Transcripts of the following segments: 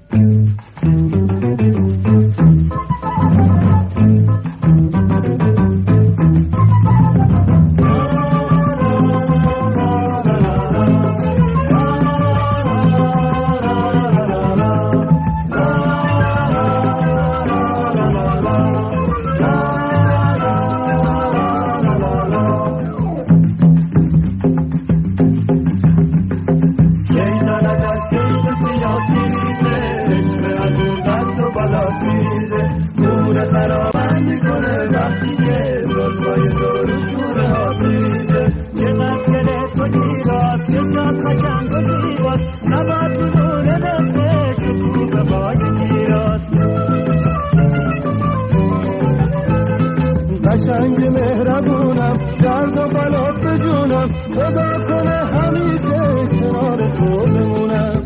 قشنگ مهربونم درد و بلا به جونم خدا کنه همیشه کنار تو بمونم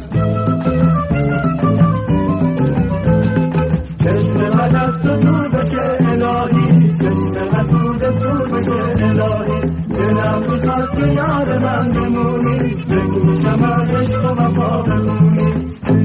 چشم من از تو دور بشه الهی چشم حسود دور بشه الهی دلم میخواد که یار من بمونی به گوشم از عشق و وفا بمونی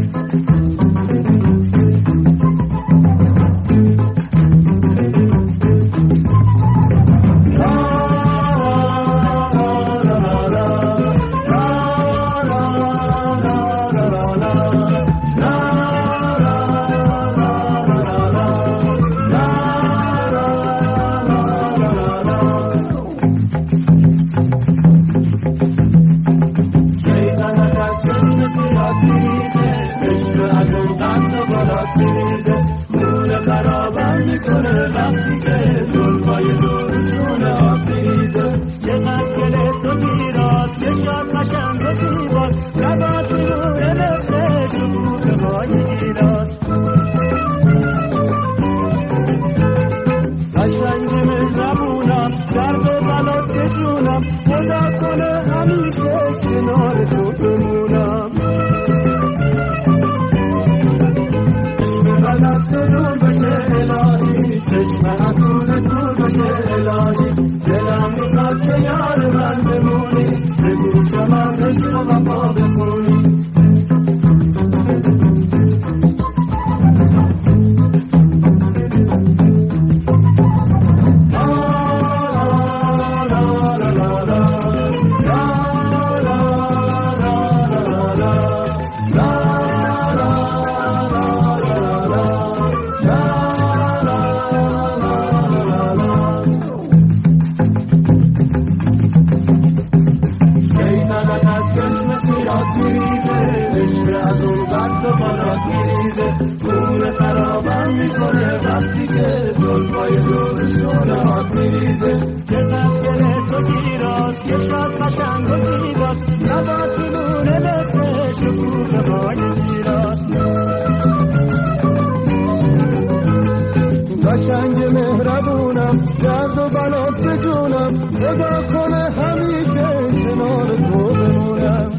قشنگ مهربونم درد و بلا به جونم خدا کنه همیشه کنار تو بمونم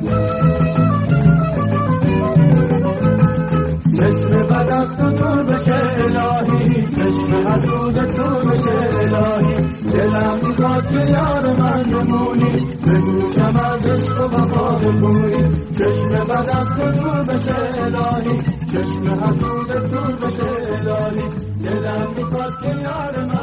چشم بد از تو دور بشه الهی چشم حسود دور بشه الهی دلم میخواد که یار من بمونی به گوشم از عشق و وفا بگویی چشم بد از تو دور بشه الهی چشم حسود دور بشه الهی دلم میخواد که یار من